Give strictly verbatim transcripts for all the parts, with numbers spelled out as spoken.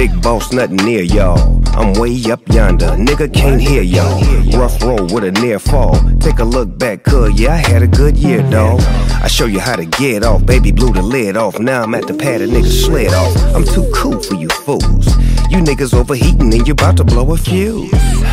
big boss, nothing near y'all. I'm way up yonder, nigga can't hear y'all. Rough road with a near fall. Take a look back, cuz yeah, I had a good year, dawg. I show you how to get off, baby blew the lid off. Now I'm at the pad, a nigga slid off. I'm too cool for you fools. You niggas overheating and you about to blow a fuse.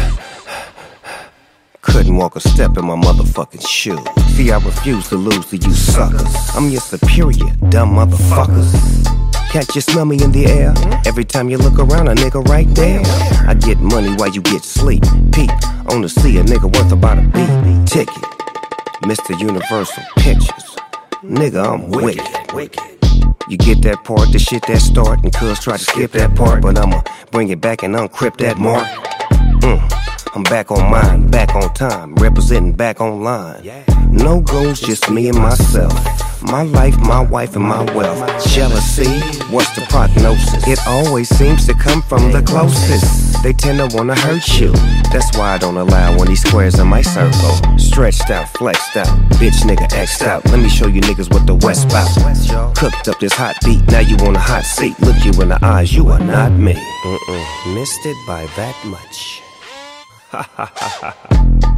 Couldn't walk a step in my motherfucking shoes. See, I refuse to lose to you suckers. I'm your superior, dumb motherfuckers. Can't you smell me in the air? Every time you look around, a nigga right there. I get money while you get sleep. Peep, on the sea, a nigga worth about a beat. Ticket, Mister Universal Pictures. Nigga, I'm wicked. You get that part, the shit that start, and cuz try to skip that part, but I'ma bring it back and uncrypt that mark. Mm. I'm back on mine, back on time, representing back online. No goals, just me and myself. My life, my wife, and my wealth. Jealousy, what's the prognosis? It always seems to come from the closest. They tend to wanna hurt you. That's why I don't allow one of these squares in my circle. Stretched out, flexed out, bitch nigga X'd out. Let me show you niggas what the West bout. Cooked up this hot beat, now you on a hot seat. Look you in the eyes, you are not me. Mm-mm. Missed it by that much. Ha ha ha ha.